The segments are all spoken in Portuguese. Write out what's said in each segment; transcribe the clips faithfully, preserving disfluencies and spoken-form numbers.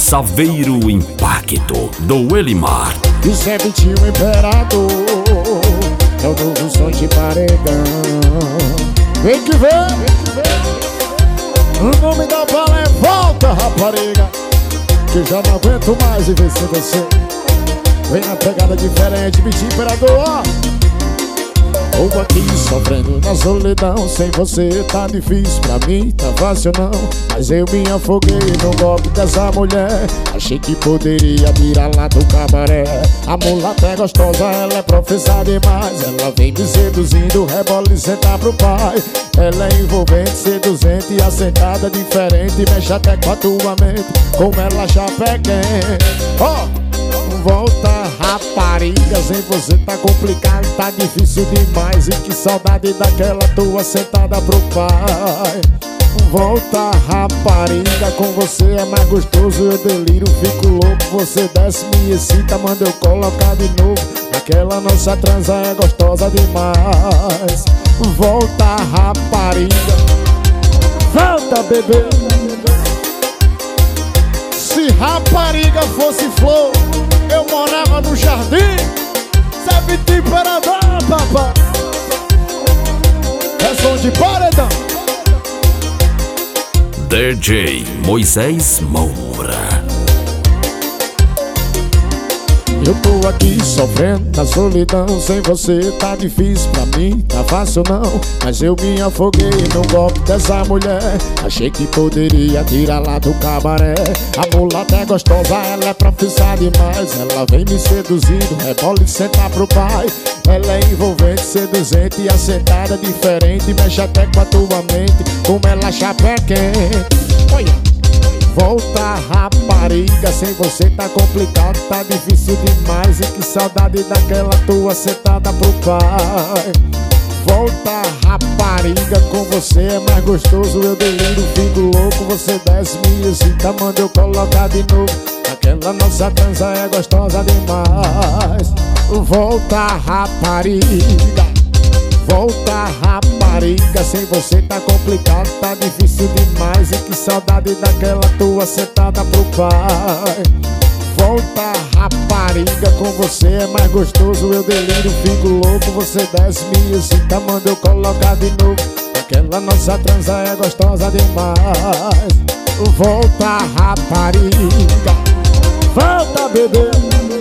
Saveiro Impacto, do Elimar. E Zé Vitinho Imperador é o novo som de paredão. Vem que vem, o nome da bala é Volta, Rapariga, que já não aguento mais viver sem você. Vem na pegada diferente, Vitinho Imperador, ó. Ou aqui sofrendo na solidão, sem você tá difícil pra mim, tá fácil não. Mas eu me afoguei no golpe dessa mulher. Achei que poderia tirar lá do cabaré. A mulata é gostosa, ela é profissa demais. Ela vem me seduzindo, rebola e senta pro pai. Ela é envolvente, seduzente e assentada diferente. Mexe até com a tua mente, como ela chapa é quente. Ó! Oh! Volta, rapariga, sem você tá complicado, tá difícil demais. E que saudade daquela tua sentada pro pai. Volta, rapariga, com você é mais gostoso. Eu deliro, fico louco, você desce, me excita, manda eu colocar de novo. Aquela nossa transa é gostosa demais. Volta, rapariga, volta, bebê. Se rapariga fosse flor, eu morava no jardim. Zé Vitinho Imperador, papai. É som de paredão. D J Moisés Moura. Eu tô aqui sofrendo na solidão, sem você tá difícil pra mim, tá fácil não. Mas eu me afoguei no golpe dessa mulher. Achei que poderia tirar lá do cabaré. A mulata é gostosa, ela é profissa demais. Ela vem me seduzindo, rebola e senta pro pai. Ela é envolvente, seduzente e assentada diferente. Mexe até com a tua mente, como ela chapa é quente. Olha! Volta, rapariga, sem você tá complicado, tá difícil demais. E que saudade daquela tua sentada pro pai. Volta, rapariga, com você é mais gostoso. Eu deliro, fico louco, você desce, me excita, manda eu colocar de novo. Aquela nossa transa é gostosa demais. Volta, rapariga, volta, rapariga, sem você tá complicado, tá difícil demais. E que saudade daquela tua sentada pro pai. Volta, rapariga, com você é mais gostoso. Eu deliro, fico louco, você desce, me excita, manda eu colocar de novo. Aquela nossa transa é gostosa demais. Volta, rapariga, volta, bebê.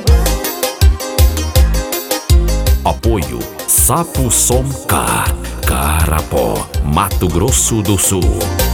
Apoio Sapo Som Car, Carapó, Mato Grosso do Sul.